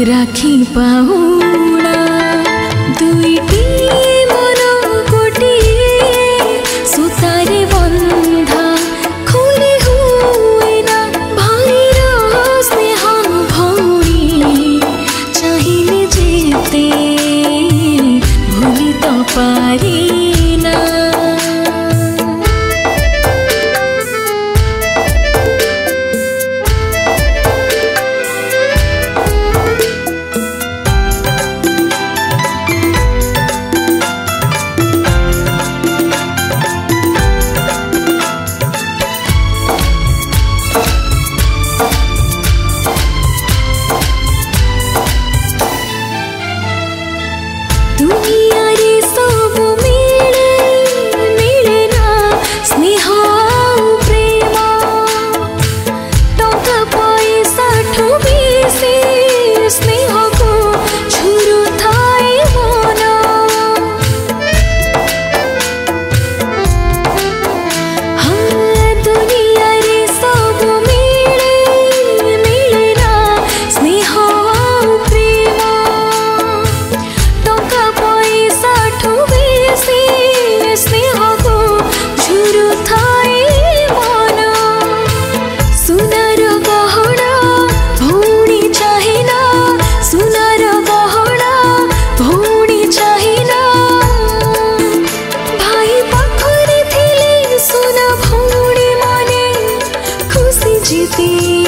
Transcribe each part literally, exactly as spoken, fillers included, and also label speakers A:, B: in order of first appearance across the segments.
A: राखी पाहुना दुईटी मन गोटिए सुतारे बंधा खोली हुए ना भाईर स्नेह भौणी चाहिए जेते भूली तो पारी ना। दुनिया रे सब मिले मिले ना स्नेह प्रेम टंका पैसा ठू बेसी स्नेह को झुरु थाए मन। हाँ दुनिया रे सब मिले मिले ना स्नेह प्रेम टंका पैसा ठू बेसी स्नेह को झुरु थाए मन। सुनार गहना भौणी चाहिना सुनार गहना भौणी चाहिना भाई पाखरे थिले सुना भौणी मने खुशी जीते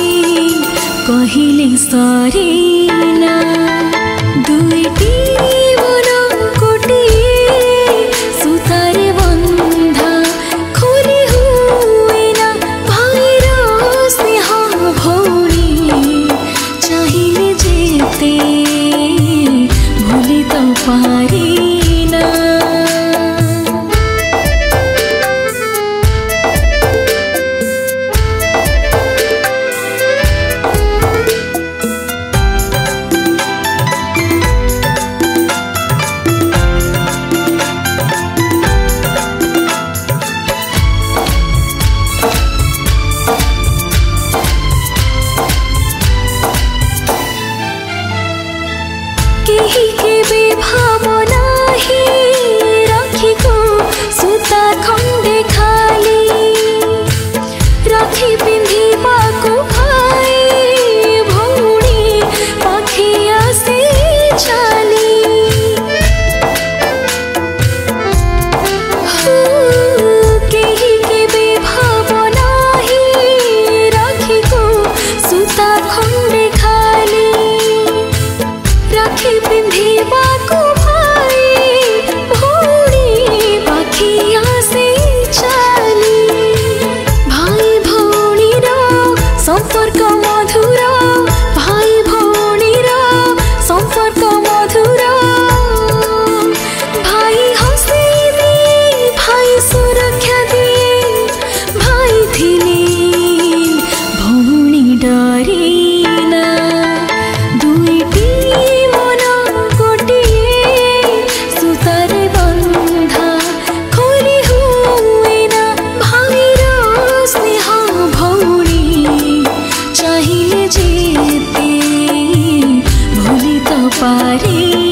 A: कहिले सरेना दुईटी मन गोटिए सुतारे बंधा खोली हुए ना भाईर स्नेह भौणी चाहिए जेते भूली तो पारी ना। केही केबे भावना ही राखी को सूता खंडे खाली राखी पिंधिबा को भाई भौणी पाखे आसे चाली। केही केबे भावना ही राखी को सूता खंडे खाली राखी पिंधिबा को भाई भौणी पाखिया से चाली। भाई भौणीर संपर्क मधुर भाई भौणीर संपर्क मधुर भाई हसे दिए भाई सुरक्षा दिए भाई थिले भौणी डरेना दुईटी मन गोटिए सुतारे बंधा खोली हुए ना भाईर स्नेह भौणी चाहिए जेते भूली तो पारी।